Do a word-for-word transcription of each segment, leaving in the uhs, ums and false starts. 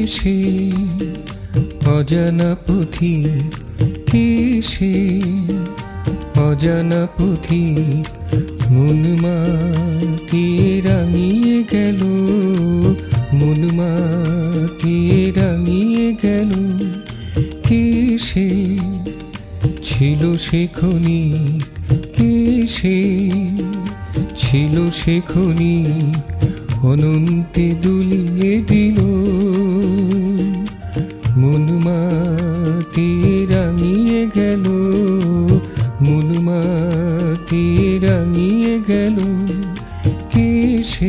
সে অজানা পথিক, কে সে অজানা পথিক, মন মাতিয়ে রাঙিয়ে গেল, মন মাতিয়ে রাঙিয়ে গেল। কে সে ছিল সে ক্ষণিক, কে সে ছিল সে ক্ষণিক, অনন্তে দুলিয়ে দিল, মন মাতিয়ে রাঙিয়ে গেল, মন মাতিয়ে রাঙিয়ে গেল। কে সে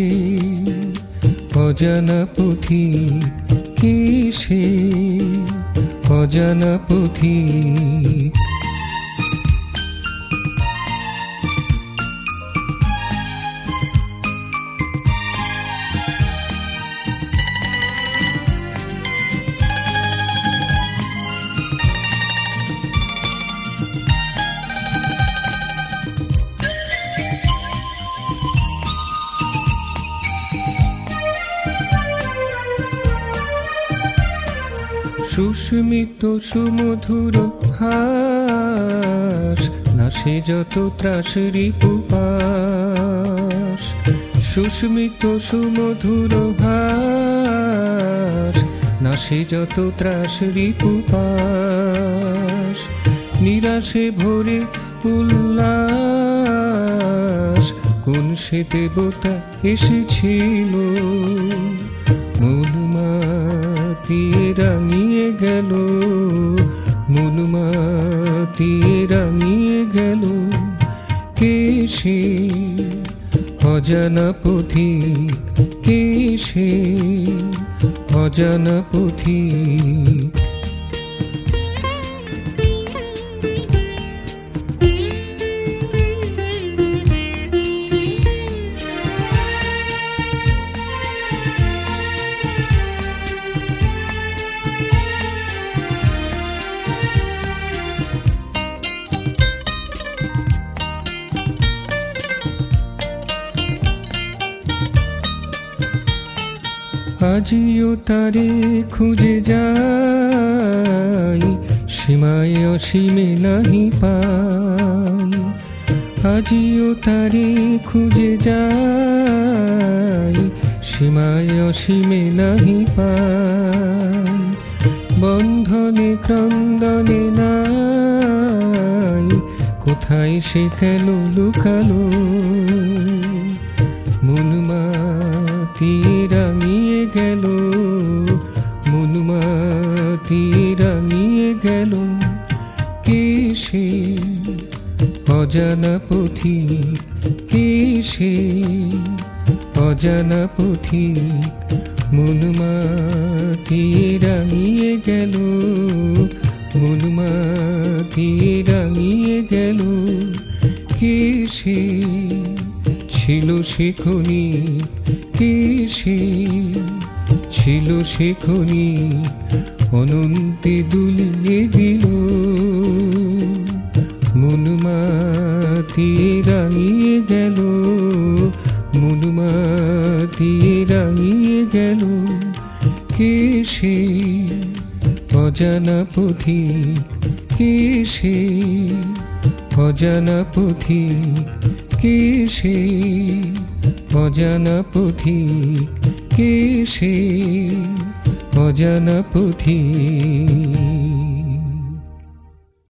অজানা পথিক, কে সে অজানা পথিক। সুস্মিত সুমধুর হাস, নাশে যত ত্রাস রিপুপাস। সুস্মিত সুমধুর হাস, নাশে যত ত্রাস রিপুপাস। নিরাশে ভরে উল্লাস, কোন সে দেবতা এসেছিল, মন মাতিয়ে রাঙিয়ে গেল, মন মাতিয়ে রাঙিয়ে গেল। কে সে অজানা পথিক, কে সে অজানা পথিক। আজিও তারে খুঁজে যাই, সীমায় অসীমে নাহি পাই। আজিও তারে খুঁজে যাই, সীমায় অসীমে নাহি পাই। বন্ধনে ক্রন্দনে নাই, কোথায় সে কেন লুকালো, মন মাতিয়ে রাঙিয়ে গেল, মন মাতিয়ে রাঙিয়ে গেল। কে সে অজানা পথিক, কে সে অজানা পথিক, মন মাতিয়ে রাঙিয়ে গেল, মন মাতিয়ে রাঙিয়ে গেল। কে সে ছিল সে ক্ষণিক, কে সে ছিল সে ক্ষণিক, অনন্তে দুলিয়ে দিল, মন মাতিয়ে রাঙিয়ে গেল, মন মাতিয়ে রাঙিয়ে গেল। কে সে অজানা পথিক, কে সে অজানা পথিক, কে সে অজানা পথিক, কে সে অজানা পথিক।